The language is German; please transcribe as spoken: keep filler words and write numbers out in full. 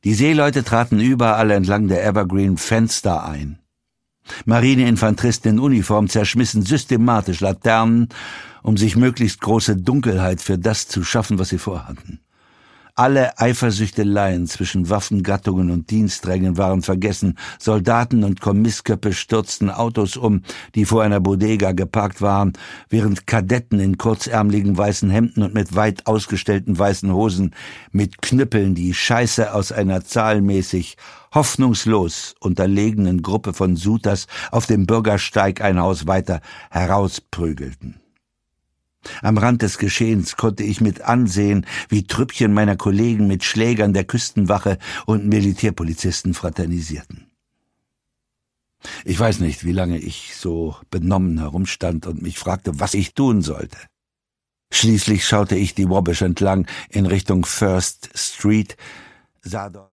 Die Seeleute traten überall entlang der Evergreen Fenster ein. Marineinfanteristen in Uniform zerschmissen systematisch Laternen, um sich möglichst große Dunkelheit für das zu schaffen, was sie vorhatten. Alle Eifersüchteleien zwischen Waffengattungen und Diensträngen waren vergessen. Soldaten und Kommissköppe stürzten Autos um, die vor einer Bodega geparkt waren, während Kadetten in kurzärmeligen weißen Hemden und mit weit ausgestellten weißen Hosen mit Knüppeln die Scheiße aus einer zahlenmäßig hoffnungslos unterlegenen Gruppe von Sutas auf dem Bürgersteig ein Haus weiter herausprügelten. Am Rand des Geschehens konnte ich mit ansehen, wie Trüppchen meiner Kollegen mit Schlägern der Küstenwache und Militärpolizisten fraternisierten. Ich weiß nicht, wie lange ich so benommen herumstand und mich fragte, was ich tun sollte. Schließlich schaute ich die Wabash entlang in Richtung First Street, sah dort